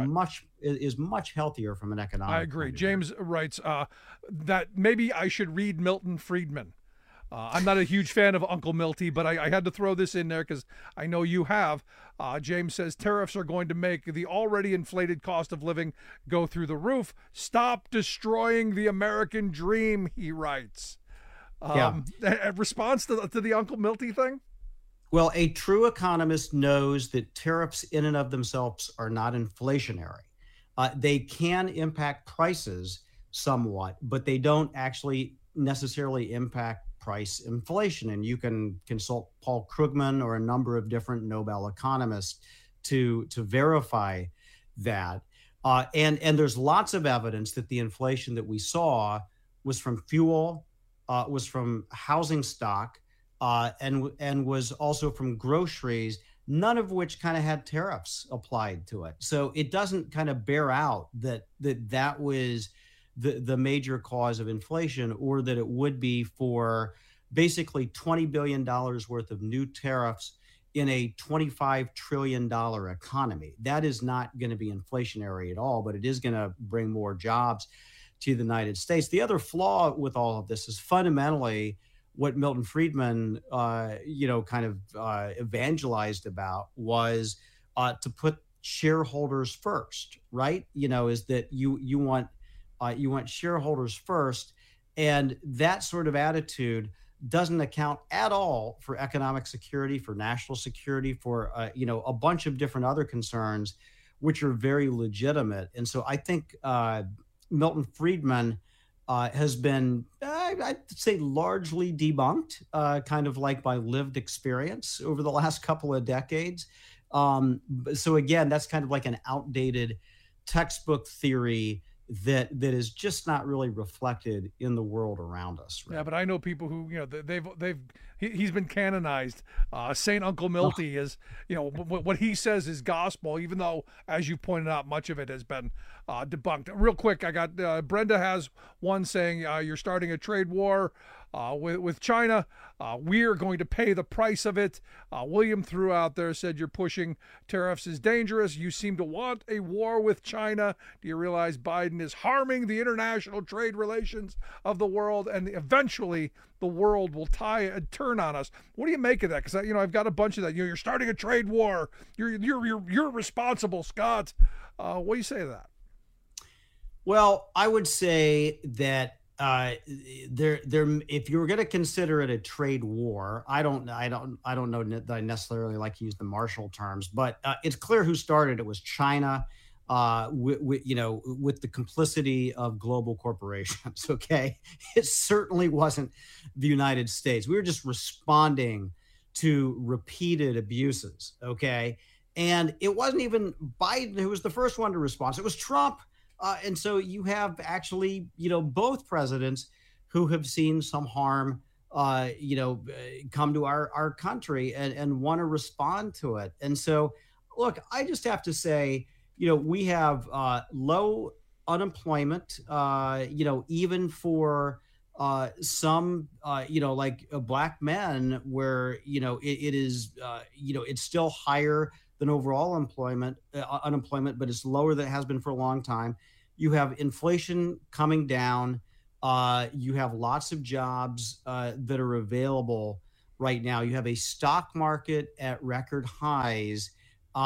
much healthier from an economic. I agree. James writes that maybe I should read Milton Friedman. I'm not a huge fan of Uncle Milty, but I had to throw this in there because I know you have. James says tariffs are going to make the already inflated cost of living go through the roof. Stop destroying the American dream, he writes. A response to the Uncle Milty thing? Well, a true economist knows that tariffs in and of themselves are not inflationary. They can impact prices somewhat, but they don't actually necessarily impact price inflation. And you can consult Paul Krugman or a number of different Nobel economists to verify that. And there's lots of evidence that the inflation that we saw was from fuel, was from housing stock, and was also from groceries, none of which kind of had tariffs applied to it. So it doesn't kind of bear out that was the major cause of inflation, or that it would be for basically $20 billion worth of new tariffs in a $25 trillion economy. That is not going to be inflationary at all, but it is going to bring more jobs to the United States. The other flaw with all of this is fundamentally what Milton Friedman, evangelized about was to put shareholders first, right? Is that you want shareholders first, and that sort of attitude doesn't account at all for economic security, for national security, for a bunch of different other concerns, which are very legitimate. And so I think Milton Friedman has been, I'd say, largely debunked, kind of like by lived experience over the last couple of decades. So again, that's kind of like an outdated textbook theory that is just not really reflected in the world around us. Right? Yeah, but I know people who, he's been canonized. Saint Uncle Milty is, what he says is gospel, even though, as you pointed out, much of it has been debunked. Real quick, I got Brenda has one saying you're starting a trade war with China. We're going to pay the price of it. William threw out there, said you're pushing tariffs is dangerous. You seem to want a war with China. Do you realize Biden is harming the international trade relations of the world, and eventually the world will turn on us? What do you make of that? Because I've got a bunch of that. You're starting a trade war. You're responsible, Scott. What do you say to that? Well, I would say that if you were going to consider it a trade war, I don't know that I necessarily like to use the Marshall terms, but it's clear who started it was China, with the complicity of global corporations. Okay, it certainly wasn't the United States. We were just responding to repeated abuses. Okay, and it wasn't even Biden who was the first one to respond. It was Trump. And so you have actually, both presidents who have seen some harm, come to our country and want to respond to it. And so, look, I just have to say, we have low unemployment, even for some, like Black men, where, it is, it's still higher than overall unemployment, but it's lower than it has been for a long time. You have inflation coming down. You have lots of jobs that are available right now. You have a stock market at record highs. There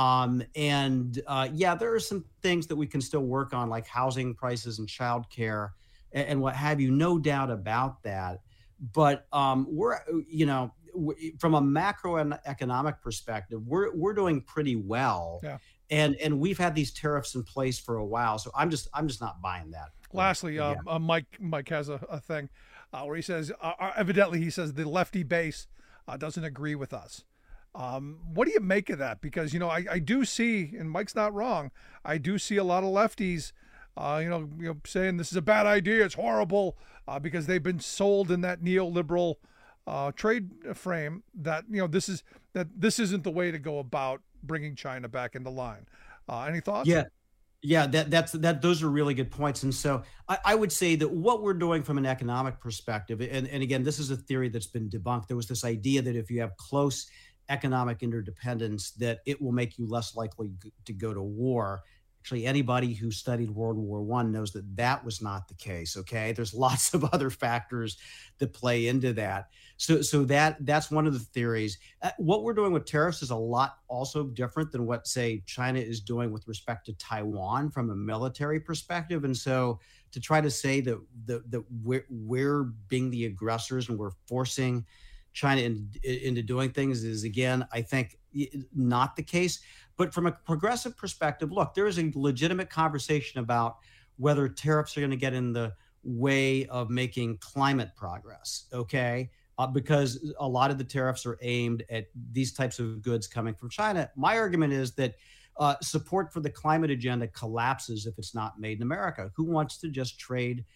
are some things that we can still work on, like housing prices and childcare and what have you. No doubt about that. But we're, from a macroeconomic perspective, we're doing pretty well. Yeah. And we've had these tariffs in place for a while, so I'm just not buying that. Lastly, Mike has a thing where he says, evidently he says the lefty base doesn't agree with us. What do you make of that? Because I do see, and Mike's not wrong, I do see a lot of lefties, saying this is a bad idea, it's horrible, because they've been sold in that neoliberal trade frame that this isn't the way to go about bringing China back into line. Any thoughts? Yeah, those are really good points. And so I would say that what we're doing from an economic perspective, and again, this is a theory that's been debunked. There was this idea that if you have close economic interdependence, that it will make you less likely to go to war. Actually, anybody who studied World War I knows that was not the case. Okay, there's lots of other factors that play into that. So that's one of the theories. What we're doing with tariffs is a lot also different than what, say, China is doing with respect to Taiwan from a military perspective. And so to try to say that we're being the aggressors and we're forcing China into doing things is, again, I think not the case. But from a progressive perspective, look, there is a legitimate conversation about whether tariffs are going to get in the way of making climate progress, okay? Because a lot of the tariffs are aimed at these types of goods coming from China. My argument is that support for the climate agenda collapses if it's not made in America. Who wants to just trade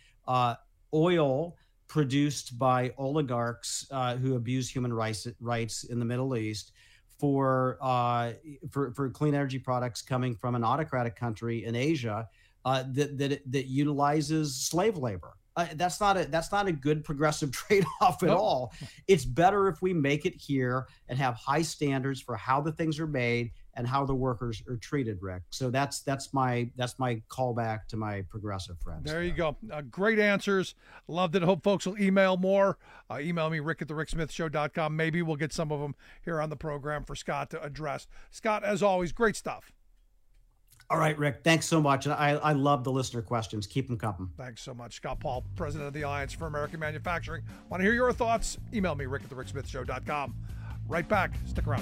oil produced by oligarchs who abuse human rights in the Middle East for clean energy products coming from an autocratic country in Asia that utilizes slave labor? That's not a good progressive trade-off at all. It's better if we make it here and have high standards for how the things are made and how the workers are treated, Rick. So that's my callback to my progressive friends. There you go. Great answers. Loved it. Hope folks will email more. Email me, rick@thericksmithshow.com. Maybe we'll get some of them here on the program for Scott to address. Scott, as always, great stuff. All right, Rick, thanks so much. And I love the listener questions. Keep them coming. Thanks so much. Scott Paul, president of the Alliance for American Manufacturing. Want to hear your thoughts? Email me, rick@thericksmithshow.com. Right back. Stick around.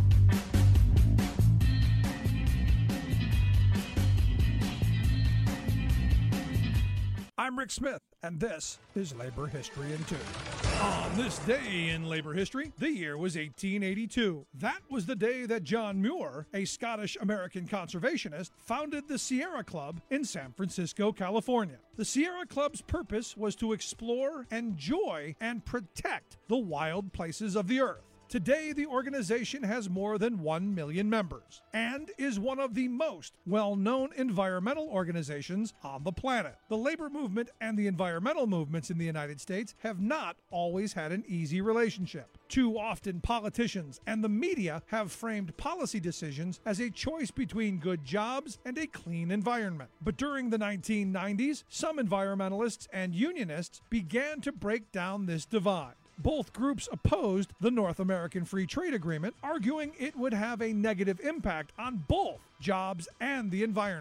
I'm Rick Smith, and this is Labor History in 2. On this day in labor history, the year was 1882. That was the day that John Muir, a Scottish-American conservationist, founded the Sierra Club in San Francisco, California. The Sierra Club's purpose was to explore, enjoy, and protect the wild places of the earth. Today, the organization has more than 1 million members and is one of the most well-known environmental organizations on the planet. The labor movement and the environmental movements in the United States have not always had an easy relationship. Too often, politicians and the media have framed policy decisions as a choice between good jobs and a clean environment. But during the 1990s, some environmentalists and unionists began to break down this divide. Both groups opposed the North American Free Trade Agreement, arguing it would have a negative impact on both jobs and the environment.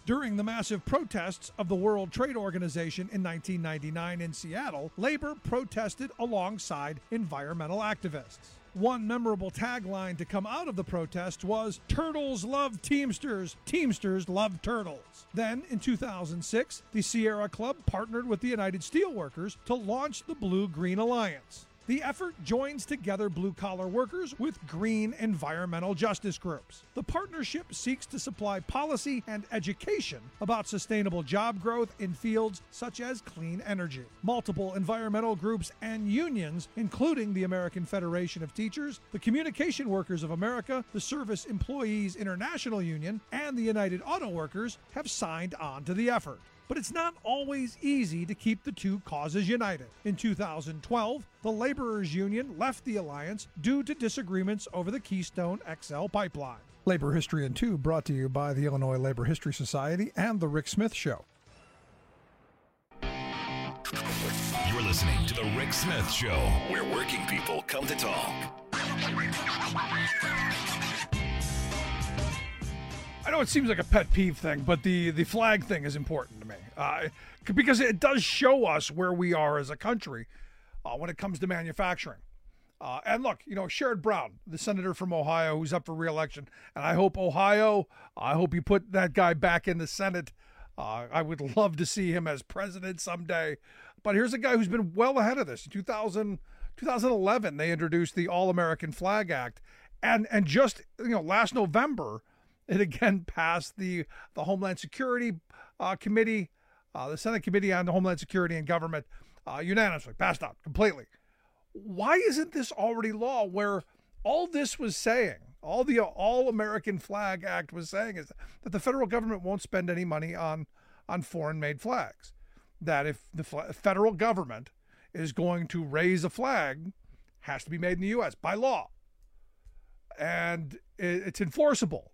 During the massive protests of the World Trade Organization in 1999 in Seattle, labor protested alongside environmental activists. One memorable tagline to come out of the protest was, "Turtles love Teamsters, Teamsters love turtles." Then, in 2006, the Sierra Club partnered with the United Steelworkers to launch the Blue-Green Alliance. The effort joins together blue-collar workers with green environmental justice groups. The partnership seeks to supply policy and education about sustainable job growth in fields such as clean energy. Multiple environmental groups and unions, including the American Federation of Teachers, the Communication Workers of America, the Service Employees International Union, and the United Auto Workers, have signed on to the effort. But it's not always easy to keep the two causes united. In 2012, the Laborers Union left the alliance due to disagreements over the Keystone XL pipeline. Labor History in 2 brought to you by the Illinois Labor History Society and The Rick Smith Show. You're listening to The Rick Smith Show, where working people come to talk. I know it seems like a pet peeve thing, but the flag thing is important to me because it does show us where we are as a country when it comes to manufacturing. And look, Sherrod Brown, the senator from Ohio who's up for re-election, and I hope you put that guy back in the Senate. I would love to see him as president someday. But here's a guy who's been well ahead of this. In 2011, they introduced the All-American Flag Act, and just last November, it again passed the Homeland Security Committee, the Senate Committee on Homeland Security and Government, unanimously passed out completely. Why isn't this already law? Where all this was saying, all the All-American Flag Act was saying, is that the federal government won't spend any money on foreign-made flags. That if the federal government is going to raise a flag, it has to be made in the U.S. by law, and it's enforceable.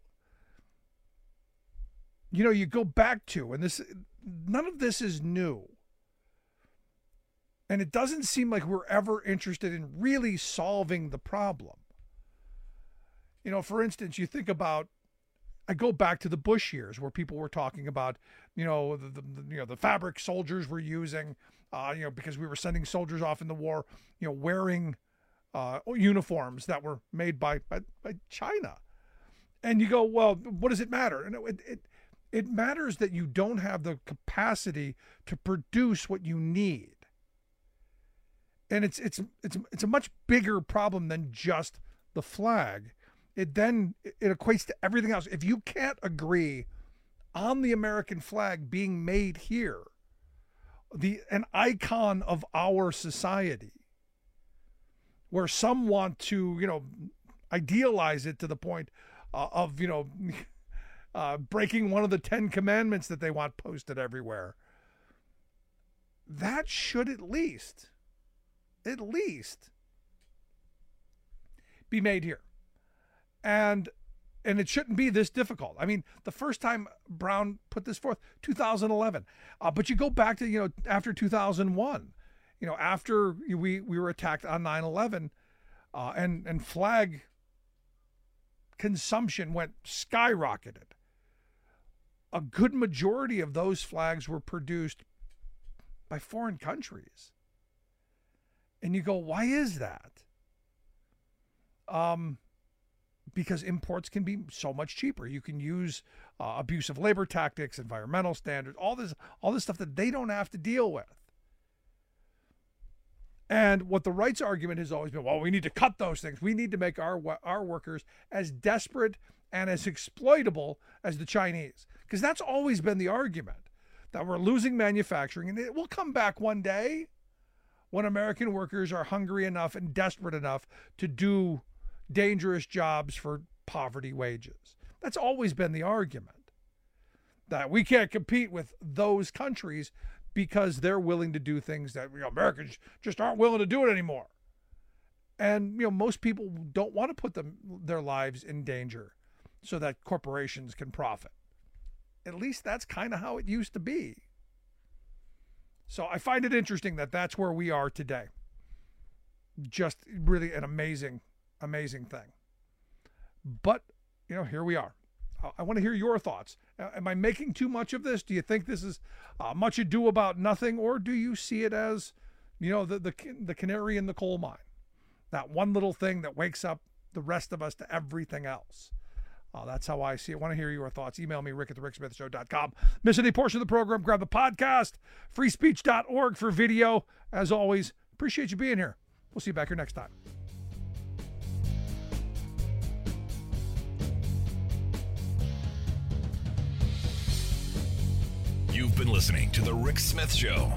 You go back to, and none of this is new. And it doesn't seem like we're ever interested in really solving the problem. For instance, you think about, I go back to the Bush years where people were talking about, the fabric soldiers were using, because we were sending soldiers off in the war, wearing uniforms that were made by China. And you go, well, what does it matter? And it matters that you don't have the capacity to produce what you need. And it's a much bigger problem than just the flag. It equates to everything else. If you can't agree on the American flag being made here, an icon of our society, where some want to, idealize it to the point of, breaking one of the 10 commandments that they want posted everywhere. That should at least be made here. And it shouldn't be this difficult. I mean, the first time Brown put this forth, 2011. But you go back to, after 2001, after we were attacked on 9/11, and flag consumption went skyrocketed. A good majority of those flags were produced by foreign countries. And you go, why is that? Because imports can be so much cheaper. You can use abusive labor tactics, environmental standards, all this stuff that they don't have to deal with. And what the rights argument has always been, well, we need to cut those things. We need to make our workers as desperate and as exploitable as the Chinese. Because that's always been the argument, that we're losing manufacturing, and it will come back one day when American workers are hungry enough and desperate enough to do dangerous jobs for poverty wages. That's always been the argument, that we can't compete with those countries because they're willing to do things that Americans just aren't willing to do it anymore. And most people don't want to put their lives in danger so that corporations can profit. At least that's kind of how it used to be. So I find it interesting that that's where we are today. Just really an amazing thing. But, here we are. I want to hear your thoughts. Am I making too much of this? Do you think this is much ado about nothing, or do you see it as, the canary in the coal mine? That one little thing that wakes up the rest of us to everything else. That's how I see it. I want to hear your thoughts. Email me, rick@thericksmithshow.com. Miss any portion of the program, grab the podcast, freespeech.org for video. As always, appreciate you being here. We'll see you back here next time. You've been listening to The Rick Smith Show.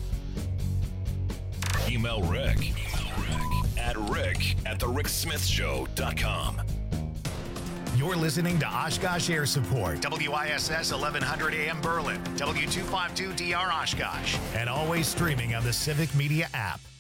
Email Rick at rick@thericksmithshow.com. You're listening to Oshkosh Air Support, WISS 1100 AM Berlin, W252DR Oshkosh, and always streaming on the Civic Media app.